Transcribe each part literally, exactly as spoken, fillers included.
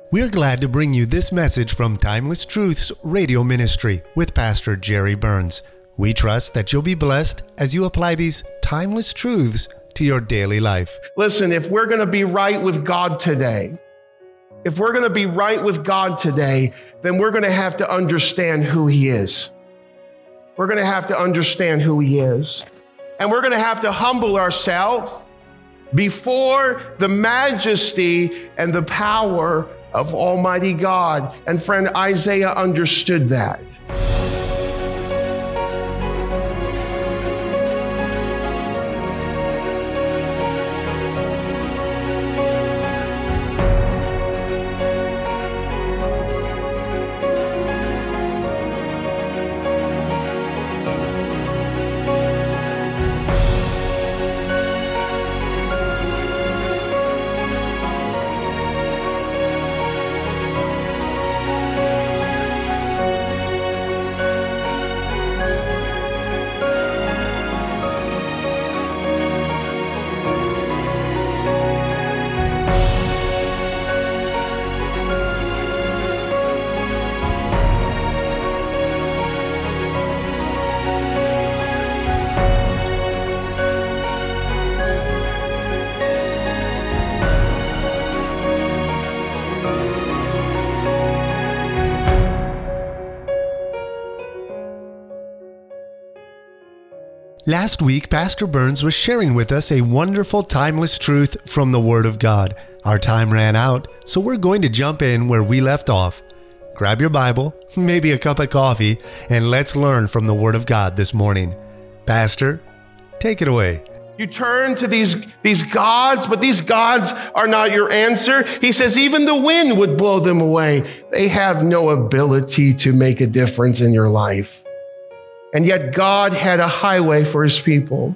We're glad to bring you this message from Timeless Truths Radio Ministry with Pastor Jerry Burns. We trust that you'll be blessed as you apply these timeless truths to your daily life. Listen, if we're going to be right with God today, if we're going to be right with God today, then we're going to have to understand who He is. We're going to have to understand who He is. And we're going to have to humble ourselves before the majesty and the power of Almighty God. And friend, Isaiah understood that. Last week, Pastor Burns was sharing with us a wonderful timeless truth from the Word of God. Our time ran out, so we're going to jump in where we left off. Grab your Bible, maybe a cup of coffee, and let's learn from the Word of God this morning. Pastor, take it away. You turn to these, these gods, but these gods are not your answer. He says even the wind would blow them away. They have no ability to make a difference in your life. And yet God had a highway for His people.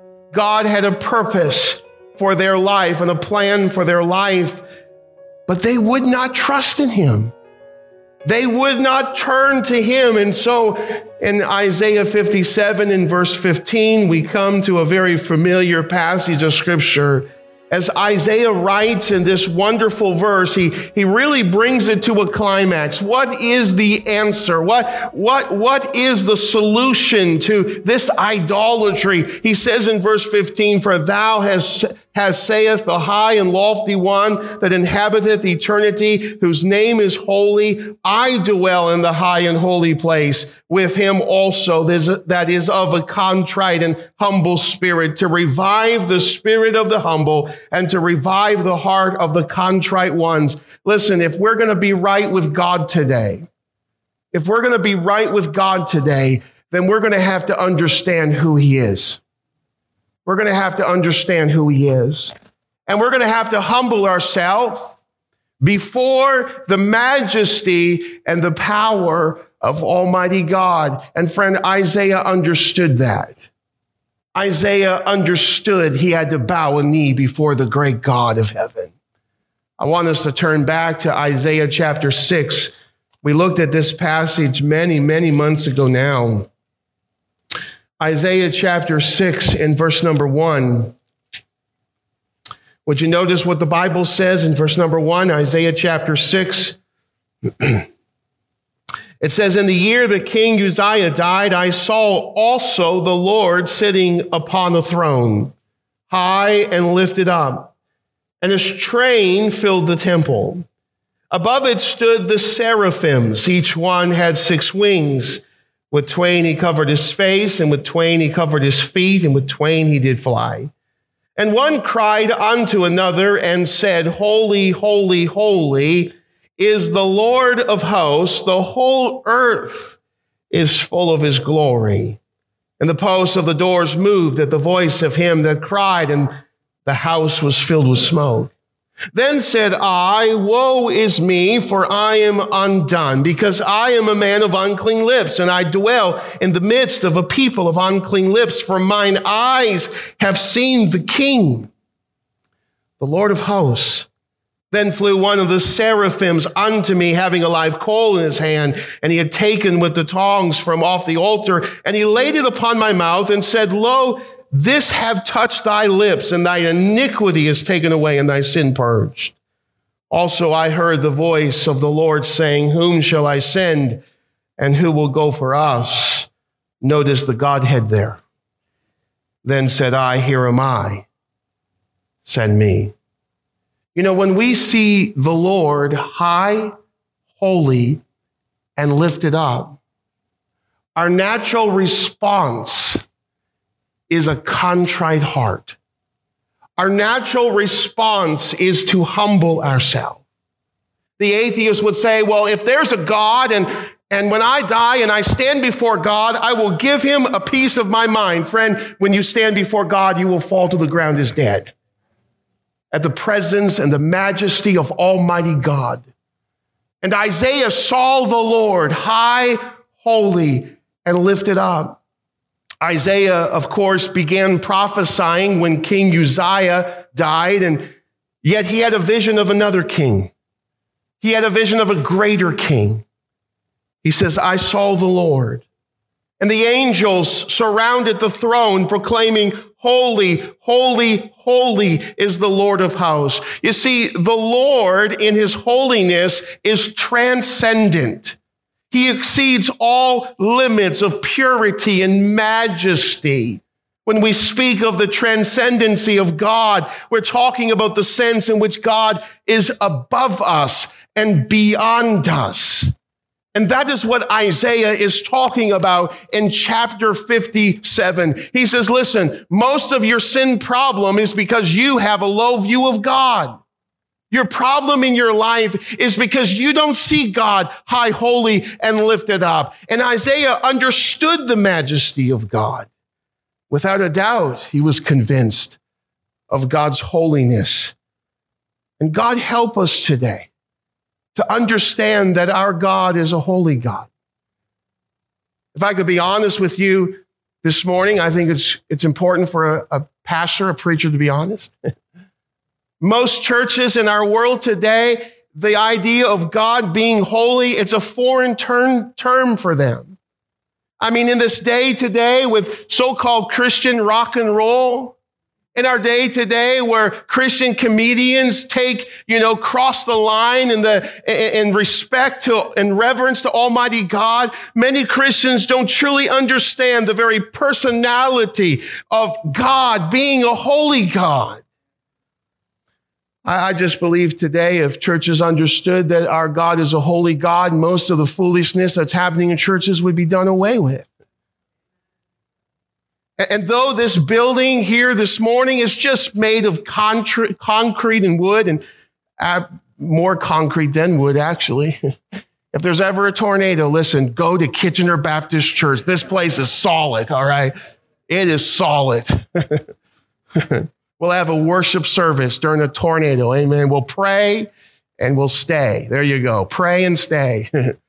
God had a purpose for their life and a plan for their life, but they would not trust in Him. They would not turn to Him. And so in Isaiah fifty-seven in verse fifteen, we come to a very familiar passage of Scripture. As Isaiah writes in this wonderful verse, he, he really brings it to a climax. What is the answer? What, what, what is the solution to this idolatry? He says in verse fifteen, "For thou hast, has saith the high and lofty one that inhabiteth eternity, whose name is holy. I dwell in the high and holy place with him also that is of a contrite and humble spirit, to revive the spirit of the humble and to revive the heart of the contrite ones." Listen, if we're going to be right with God today, if we're going to be right with God today, then we're going to have to understand who He is. We're going to have to understand who He is. And we're going to have to humble ourselves before the majesty and the power of Almighty God. And friend, Isaiah understood that. Isaiah understood he had to bow a knee before the great God of heaven. I want us to turn back to Isaiah chapter six. We looked at this passage many, many months ago now. Isaiah chapter six in verse number one. Would you notice what the Bible says in verse number one, Isaiah chapter six? It says, "In the year that King Uzziah died, I saw also the Lord sitting upon a throne, high and lifted up, and His train filled the temple. Above it stood the seraphims. Each one had six wings. With twain he covered his face, and with twain he covered his feet, and with twain he did fly. And one cried unto another and said, Holy, holy, holy is the Lord of hosts. The whole earth is full of His glory. And the posts of the doors moved at the voice of him that cried, and the house was filled with smoke. Then said I, Woe is me, for I am undone, because I am a man of unclean lips, and I dwell in the midst of a people of unclean lips, for mine eyes have seen the King, the Lord of hosts. Then flew one of the seraphims unto me, having a live coal in his hand, and he had taken with the tongs from off the altar, and he laid it upon my mouth, and said, Lo, this have touched thy lips, and thy iniquity is taken away, and thy sin purged. Also, I heard the voice of the Lord saying, whom shall I send, and who will go for us? Notice the Godhead there. Then said I, here am I, send me. You know, when we see the Lord high, holy, and lifted up, our natural response is a contrite heart. Our natural response is to humble ourselves. The atheist would say, well, if there's a God and, and when I die and I stand before God, I will give him a piece of my mind. Friend, when you stand before God, you will fall to the ground as dead at the presence and the majesty of Almighty God. And Isaiah saw the Lord high, holy, and lifted up. Isaiah, of course, began prophesying when King Uzziah died, and yet he had a vision of another king. He had a vision of a greater king. He says, I saw the Lord. And the angels surrounded the throne, proclaiming, holy, holy, holy is the Lord of hosts. You see, the Lord in his holiness is transcendent. He exceeds all limits of purity and majesty. When we speak of the transcendency of God, we're talking about the sense in which God is above us and beyond us. And that is what Isaiah is talking about in chapter fifty-seven. He says, listen, most of your sin problem is because you have a low view of God. Your problem in your life is because you don't see God high, holy, and lifted up. And Isaiah understood the majesty of God. Without a doubt, he was convinced of God's holiness. And God help us today to understand that our God is a holy God. If I could be honest with you this morning, I think it's, it's important for a, a pastor, a preacher to be honest. Most churches in our world today, the idea of God being holy, it's a foreign term, term for them. I mean, in this day today with so-called Christian rock and roll, in our day today where Christian comedians take, you know, cross the line in the, in respect to, in reverence to Almighty God, many Christians don't truly understand the very personality of God being a holy God. I just believe today if churches understood that our God is a holy God, most of the foolishness that's happening in churches would be done away with. And though this building here this morning is just made of concrete, concrete and wood, and uh, more concrete than wood, actually. If there's ever a tornado, listen, go to Kitchener Baptist Church. This place is solid, all right? It is solid. We'll have a worship service during a tornado, amen. We'll pray and we'll stay. There you go. Pray and stay.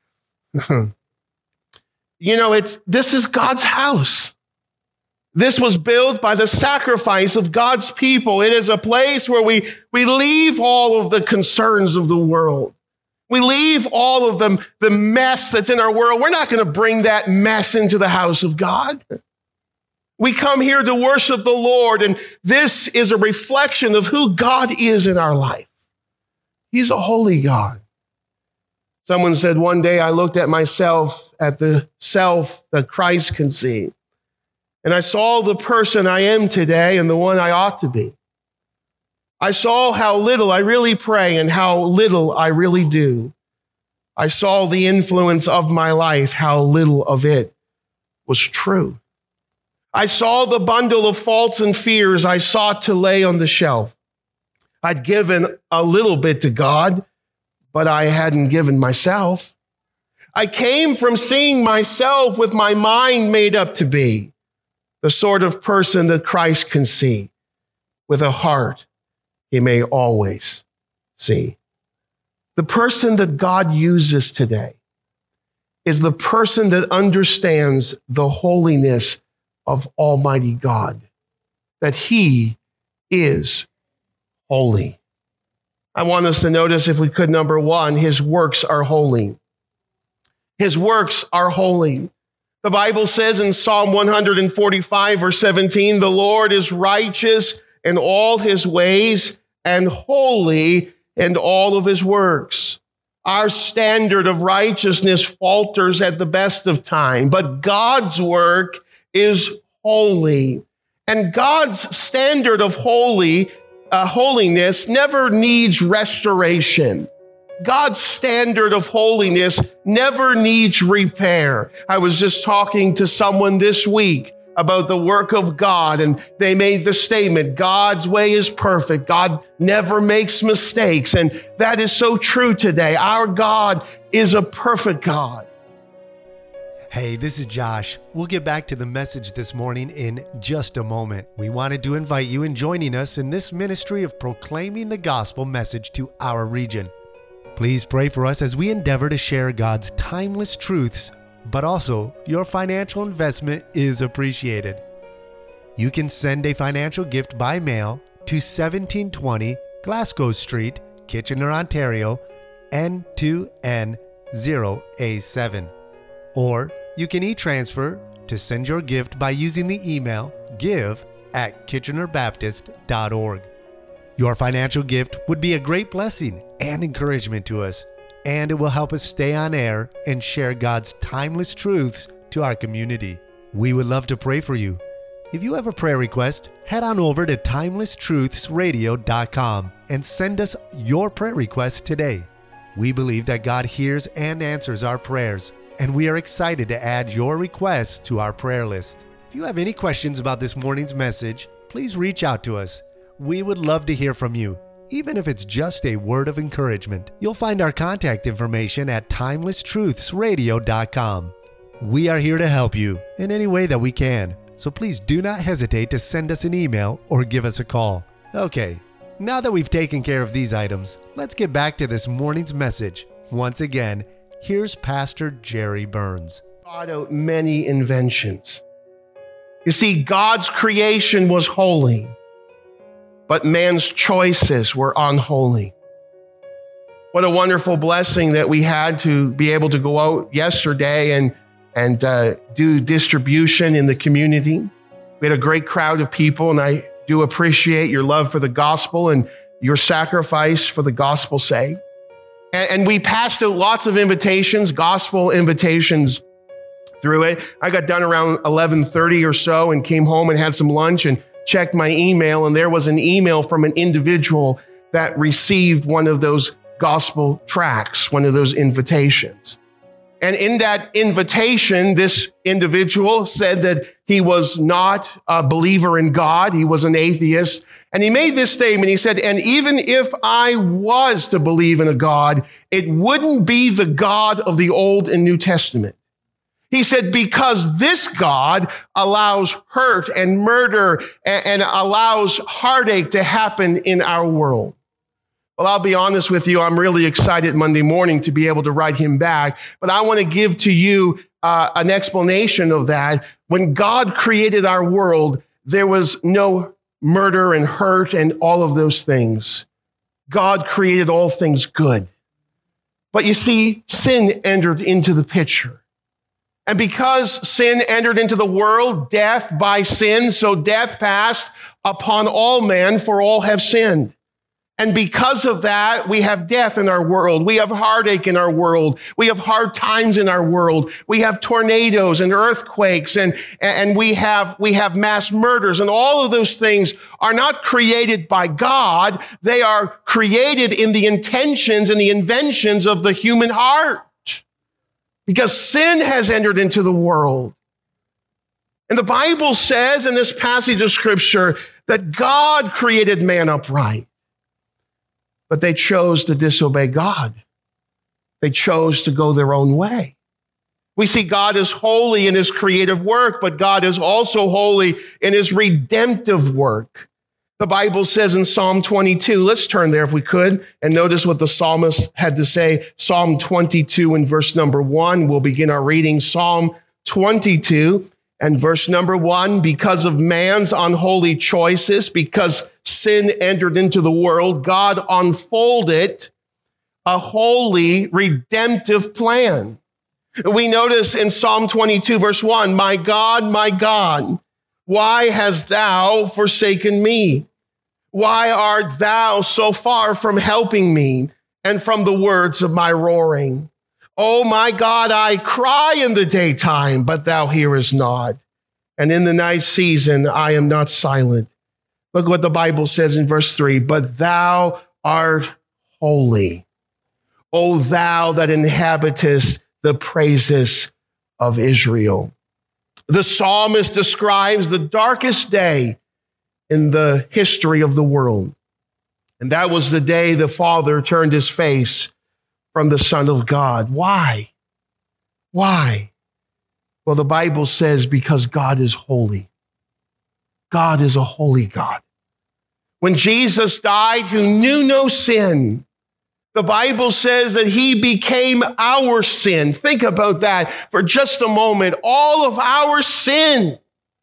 You know, it's this is God's house. This was built by the sacrifice of God's people. It is a place where we, we leave all of the concerns of the world. We leave all of them, the mess that's in our world. We're not going to bring that mess into the house of God. We come here to worship the Lord, and this is a reflection of who God is in our life. He's a holy God. Someone said one day, I looked at myself, at the self that Christ can see, and I saw the person I am today and the one I ought to be. I saw how little I really pray and how little I really do. I saw the influence of my life, how little of it was true. I saw the bundle of faults and fears I sought to lay on the shelf. I'd given a little bit to God, but I hadn't given myself. I came from seeing myself with my mind made up to be the sort of person that Christ can see with a heart he may always see. The person that God uses today is the person that understands the holiness of Almighty God, that he is holy. I want us to notice, if we could, number one, his works are holy. His works are holy. The Bible says in Psalm one forty-five, verse seventeen, the Lord is righteous in all his ways and holy and all of his works. Our standard of righteousness falters at the best of time, but God's work is holy. And God's standard of holy, uh, holiness never needs restoration. God's standard of holiness never needs repair. I was just talking to someone this week about the work of God, and they made the statement, God's way is perfect. God never makes mistakes. And that is so true today. Our God is a perfect God. Hey, this is Josh. We'll get back to the message this morning in just a moment. We wanted to invite you in joining us in this ministry of proclaiming the gospel message to our region. Please pray for us as we endeavor to share God's timeless truths, but also your financial investment is appreciated. You can send a financial gift by mail to seventeen twenty Glasgow Street, Kitchener, Ontario, N two N zero A seven. Or you can e-transfer to send your gift by using the email give at kitchener baptist dot org. Your financial gift would be a great blessing and encouragement to us, and it will help us stay on air and share God's timeless truths to our community. We would love to pray for you. If you have a prayer request, head on over to timeless truths radio dot com and send us your prayer request today. We believe that God hears and answers our prayers, and we are excited to add your requests to our prayer list. If you have any questions about this morning's message, please reach out to us. We would love to hear from you, even if it's just a word of encouragement. You'll find our contact information at timeless truths radio dot com. We are here to help you in any way that we can, so please do not hesitate to send us an email or give us a call. Okay, now that we've taken care of these items, let's get back to this morning's message. Once again, here's Pastor Jerry Burns. God out many inventions. You see, God's creation was holy, but man's choices were unholy. What a wonderful blessing that we had to be able to go out yesterday and, and uh, do distribution in the community. We had a great crowd of people, and I do appreciate your love for the gospel and your sacrifice for the gospel's sake. And, and we passed out lots of invitations, gospel invitations through it. I got done around eleven thirty or so and came home and had some lunch and checked my email, and there was an email from an individual that received one of those gospel tracts, one of those invitations. And in that invitation, this individual said that he was not a believer in God. He was an atheist. And he made this statement. He said, and even if I was to believe in a God, it wouldn't be the God of the Old and New Testament. He said, because this God allows hurt and murder and, and allows heartache to happen in our world. Well, I'll be honest with you. I'm really excited Monday morning to be able to write him back. But I want to give to you uh, an explanation of that. When God created our world, there was no murder and hurt and all of those things. God created all things good. But you see, sin entered into the picture. And because sin entered into the world, death by sin, so death passed upon all men, for all have sinned. And because of that, we have death in our world. We have heartache in our world. We have hard times in our world. We have tornadoes and earthquakes, and, and we have, we have mass murders. And all of those things are not created by God. They are created in the intentions and the inventions of the human heart. Because sin has entered into the world. And the Bible says in this passage of scripture that God created man upright. But they chose to disobey God. They chose to go their own way. We see God is holy in his creative work, but God is also holy in his redemptive work. The Bible says in Psalm twenty-two, let's turn there if we could, and notice what the psalmist had to say. Psalm twenty-two and verse number one, we'll begin our reading. Psalm twenty-two and verse number one, because of man's unholy choices, because sin entered into the world, God unfolded a holy redemptive plan. We notice in Psalm twenty-two verse one, my God, my God, why hast thou forsaken me? Why art thou so far from helping me and from the words of my roaring? Oh my God, I cry in the daytime, but thou hearest not. And in the night season, I am not silent. Look what the Bible says in verse three, but thou art holy, O thou that inhabitest the praises of Israel. The psalmist describes the darkest day in the history of the world. And that was the day the Father turned his face from the Son of God. Why? Why? Well, the Bible says because God is holy. God is a holy God. When Jesus died, who knew no sin, the Bible says that he became our sin. Think about that for just a moment. All of our sin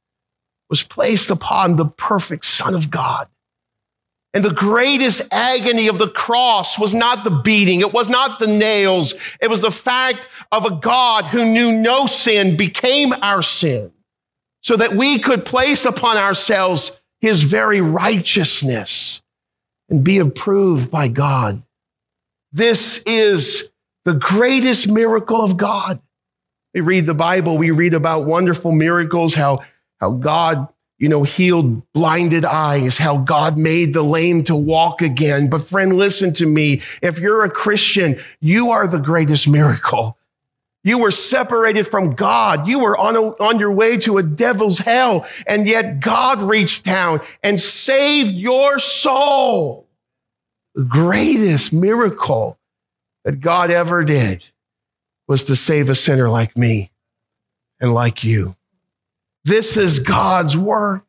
was placed upon the perfect Son of God. And the greatest agony of the cross was not the beating. It was not the nails. It was the fact of a God who knew no sin became our sin so that we could place upon ourselves his very righteousness and be approved by God. This is the greatest miracle of God. We read the Bible, we read about wonderful miracles, how, how God, you know, healed blinded eyes, how God made the lame to walk again. But friend, listen to me. If you're a Christian, you are the greatest miracle. You were separated from God. You were on, a, on your way to a devil's hell, and yet God reached down and saved your soul. The greatest miracle that God ever did was to save a sinner like me and like you. This is God's work.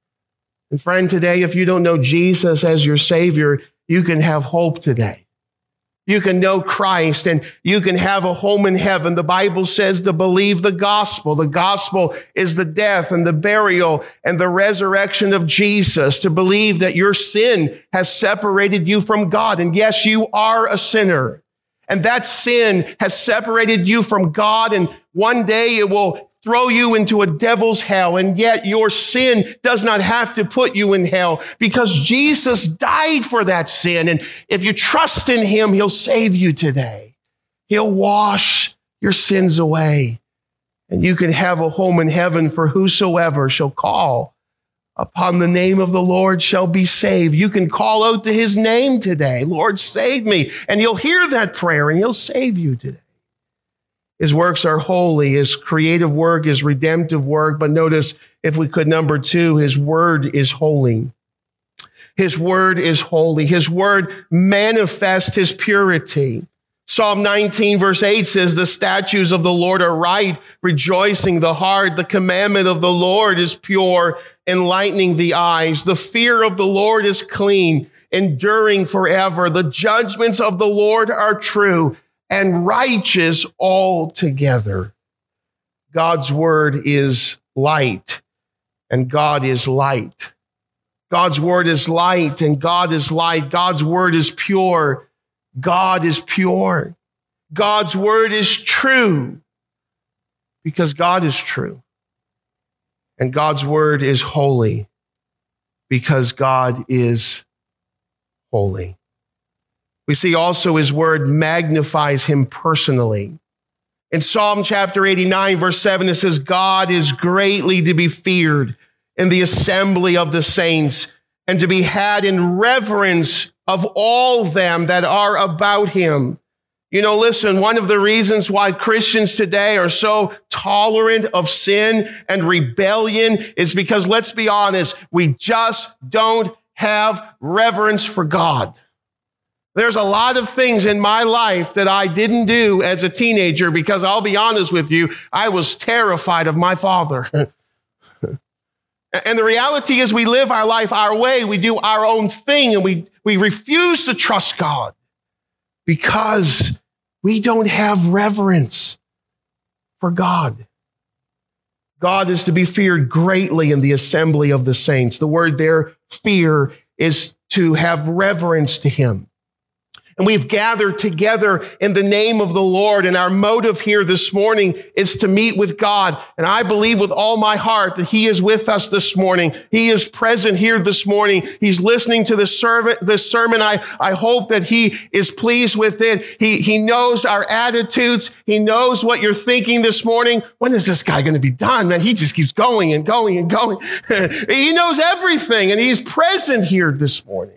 And friend, today, if you don't know Jesus as your Savior, you can have hope today. You can know Christ and you can have a home in heaven. The Bible says to believe the gospel. The gospel is the death and the burial and the resurrection of Jesus. To believe that your sin has separated you from God. And yes, you are a sinner. And that sin has separated you from God. And one day it will throw you into a devil's hell. And yet your sin does not have to put you in hell because Jesus died for that sin. And if you trust in him, he'll save you today. He'll wash your sins away. And you can have a home in heaven, for whosoever shall call upon the name of the Lord shall be saved. You can call out to his name today. Lord, save me. And he'll hear that prayer and he'll save you today. His works are holy. His creative work is redemptive work. But notice, if we could, number two, his word is holy. His word is holy. His word manifests his purity. Psalm nineteen verse eight says, the statutes of the Lord are right, rejoicing the heart. The commandment of the Lord is pure, enlightening the eyes. The fear of the Lord is clean, enduring forever. The judgments of the Lord are true and righteous altogether. God's word is light, and God is light. God's word is light, and God is light. God's word is pure. God is pure. God's word is true, because God is true. And God's word is holy, because God is holy. We see also his word magnifies him personally. In Psalm chapter eighty-nine, verse seven, it says, God is greatly to be feared in the assembly of the saints and to be had in reverence of all them that are about him. You know, listen, one of the reasons why Christians today are so tolerant of sin and rebellion is because, let's be honest, we just don't have reverence for God. There's a lot of things in my life that I didn't do as a teenager because, I'll be honest with you, I was terrified of my father. And the reality is we live our life our way. We do our own thing, and we, we refuse to trust God because we don't have reverence for God. God is to be feared greatly in the assembly of the saints. The word there, fear, is to have reverence to him. And we've gathered together in the name of the Lord. And our motive here this morning is to meet with God. And I believe with all my heart that he is with us this morning. He is present here this morning. He's listening to this sermon. This sermon. I, I hope that he is pleased with it. He, he knows our attitudes. He knows what you're thinking this morning. When is this guy going to be done? Man, he just keeps going and going and going. He knows everything, and he's present here this morning.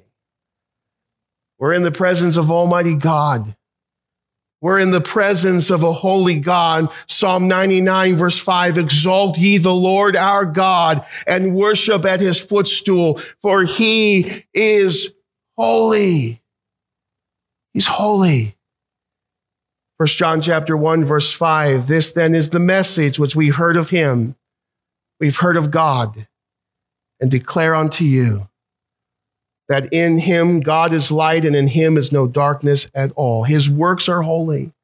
We're in the presence of Almighty God. We're in the presence of a holy God. Psalm ninety-nine, verse five, exalt ye the Lord our God and worship at his footstool, for he is holy. He's holy. First John chapter one, verse five, this then is the message which we've heard of him. We've heard of God and declare unto you that in him God is light and in him is no darkness at all. His works are holy.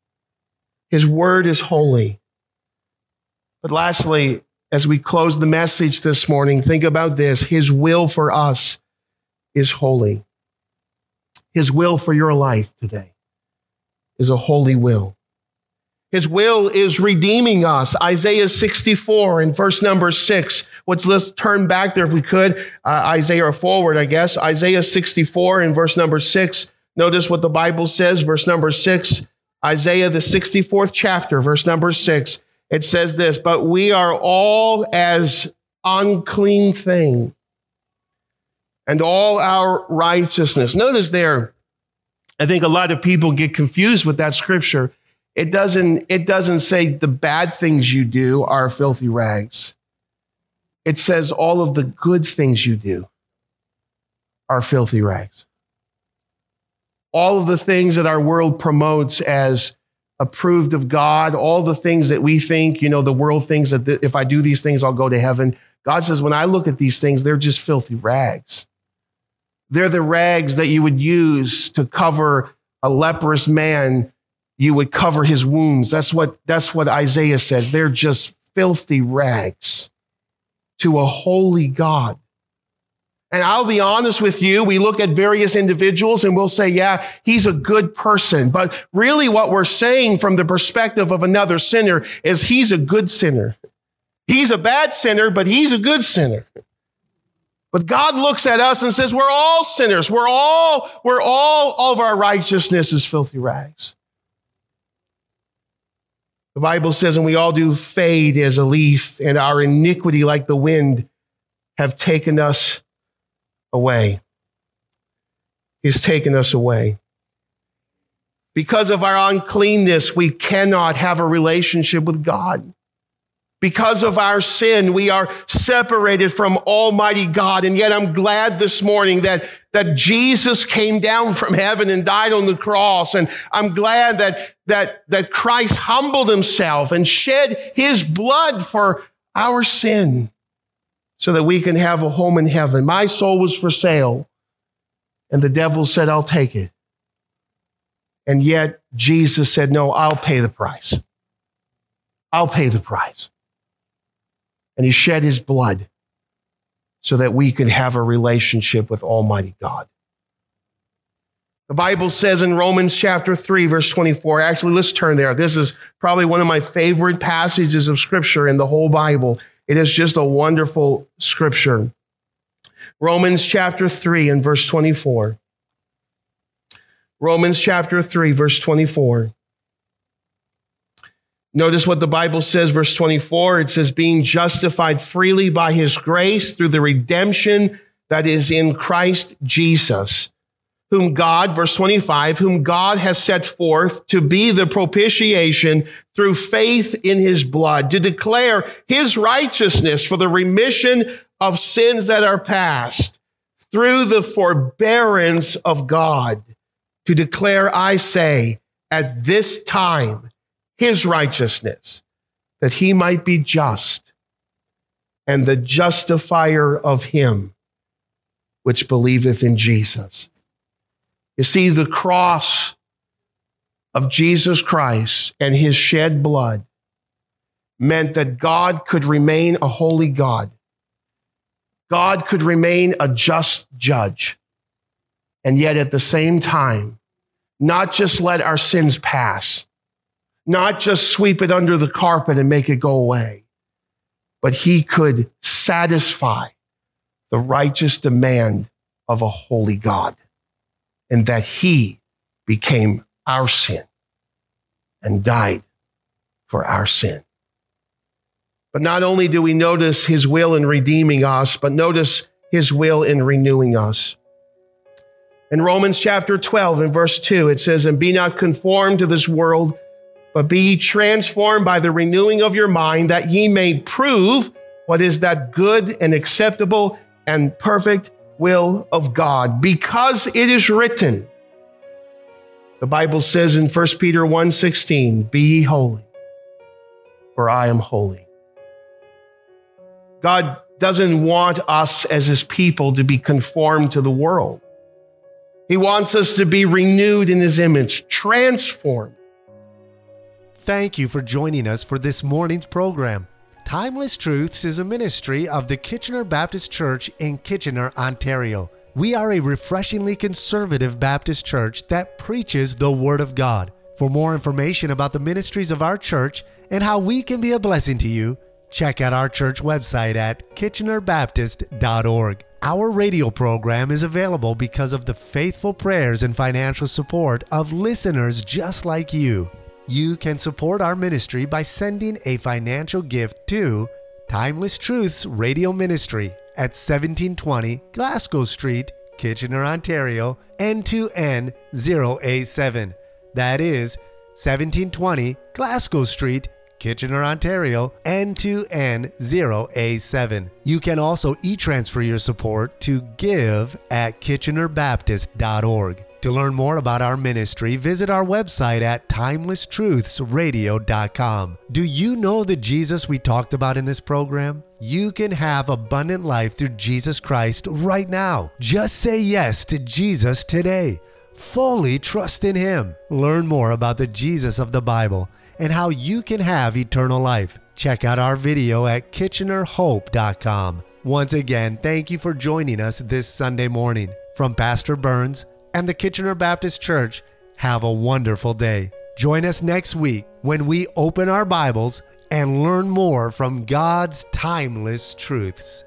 His word is holy. But lastly, as we close the message this morning, think about this. His will for us is holy. His will for your life today is a holy will. His will is redeeming us. Isaiah sixty-four in verse number six. Let's, let's turn back there if we could. Uh, Isaiah forward, I guess. Isaiah sixty-four in verse number six. Notice what the Bible says, verse number six. Isaiah, the sixty-fourth chapter, verse number six. It says this, but we are all as unclean thing, and all our righteousness. Notice there, I think a lot of people get confused with that scripture. It doesn't, it doesn't say the bad things you do are filthy rags. It says all of the good things you do are filthy rags. All of the things that our world promotes as approved of God, all the things that we think, you know, the world thinks that th- if I do these things, I'll go to heaven. God says, when I look at these things, they're just filthy rags. They're the rags that you would use to cover a leprous man. You would cover his wounds. That's what, that's what Isaiah says. They're just filthy rags to a holy God. And I'll be honest with you, we look at various individuals and we'll say, yeah, he's a good person. But really what we're saying from the perspective of another sinner is he's a good sinner. He's a bad sinner, but he's a good sinner. But God looks at us and says, we're all sinners. We're all, we're all, all of our righteousness is filthy rags. The Bible says, and we all do fade as a leaf, and our iniquity like the wind have taken us away. He's taken us away. Because of our uncleanness, we cannot have a relationship with God. Because of our sin, we are separated from Almighty God. And yet I'm glad this morning that, that Jesus came down from heaven and died on the cross. And I'm glad that, that, that Christ humbled himself and shed his blood for our sin so that we can have a home in heaven. My soul was for sale, and the devil said, I'll take it. And yet Jesus said, no, I'll pay the price. I'll pay the price. And he shed his blood so that we could have a relationship with Almighty God. The Bible says in Romans chapter three, verse twenty-four, actually, let's turn there. This is probably one of my favorite passages of scripture in the whole Bible. It is just a wonderful scripture. Romans chapter three and verse twenty-four. Romans chapter three, verse twenty-four. Notice what the Bible says, verse twenty-four. It says, being justified freely by his grace through the redemption that is in Christ Jesus, whom God, verse twenty-five, whom God has set forth to be the propitiation through faith in his blood, to declare his righteousness for the remission of sins that are past, through the forbearance of God, to declare, I say, at this time, his righteousness, that he might be just and the justifier of him which believeth in Jesus. You see, the cross of Jesus Christ and his shed blood meant that God could remain a holy God. God could remain a just judge. And yet at the same time, not just let our sins pass, not just sweep it under the carpet and make it go away, but he could satisfy the righteous demand of a holy God, and that he became our sin and died for our sin. But not only do we notice his will in redeeming us, but notice his will in renewing us. In Romans chapter twelve, in verse two, it says, "And be not conformed to this world, but be ye transformed by the renewing of your mind, that ye may prove what is that good and acceptable and perfect will of God. Because it is written," the Bible says in First Peter one sixteen, "Be ye holy, for I am holy." God doesn't want us as his people to be conformed to the world. He wants us to be renewed in his image, transformed. Thank you for joining us for this morning's program. Timeless Truths is a ministry of the Kitchener Baptist Church in Kitchener, Ontario. We are a refreshingly conservative Baptist church that preaches the Word of God. For more information about the ministries of our church and how we can be a blessing to you, check out our church website at kitchener baptist dot org. Our radio program is available because of the faithful prayers and financial support of listeners just like you. You can support our ministry by sending a financial gift to Timeless Truths Radio Ministry at seventeen twenty Glasgow Street, Kitchener, Ontario, N two N zero A seven. That is seventeen twenty Glasgow Street, Kitchener, Ontario, N two N zero A seven. You can also e-transfer your support to give at kitchener baptist dot org. To learn more about our ministry, visit our website at timeless truths radio dot com. Do you know the Jesus we talked about in this program? You can have abundant life through Jesus Christ right now. Just say yes to Jesus today. Fully trust in him. Learn more about the Jesus of the Bible and how you can have eternal life. Check out our video at kitchener hope dot com. Once again, thank you for joining us this Sunday morning. From Pastor Burns and the Kitchener Baptist Church, have a wonderful day. Join us next week when we open our Bibles and learn more from God's timeless truths.